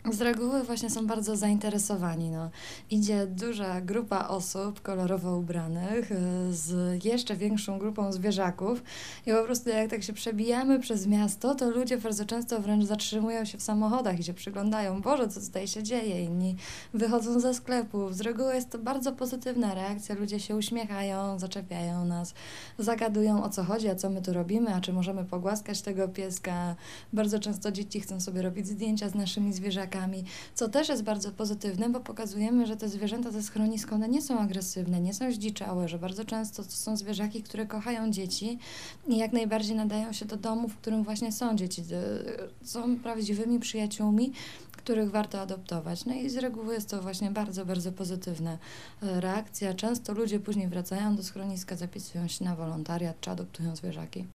Z reguły właśnie są bardzo zainteresowani. No. Idzie duża grupa osób kolorowo ubranych z jeszcze większą grupą zwierzaków i po prostu jak tak się przebijamy przez miasto, to ludzie bardzo często wręcz zatrzymują się w samochodach i się przyglądają. Boże, co tutaj się dzieje? Inni wychodzą ze sklepów. Z reguły jest to bardzo pozytywna reakcja. Ludzie się uśmiechają, zaczepiają nas, zagadują o co chodzi, a co my tu robimy, a czy możemy pogłaskać tego pieska. Bardzo często dzieci chcą sobie robić zdjęcia z naszymi zwierzakami, co też jest bardzo pozytywne, bo pokazujemy, że te zwierzęta ze schroniska, one nie są agresywne, nie są zdziczałe, że bardzo często to są zwierzaki, które kochają dzieci i jak najbardziej nadają się do domu, w którym właśnie są dzieci. Są prawdziwymi przyjaciółmi, których warto adoptować. No i z reguły jest to właśnie bardzo, bardzo pozytywna reakcja. Często ludzie później wracają do schroniska, zapisują się na wolontariat czy adoptują zwierzaki.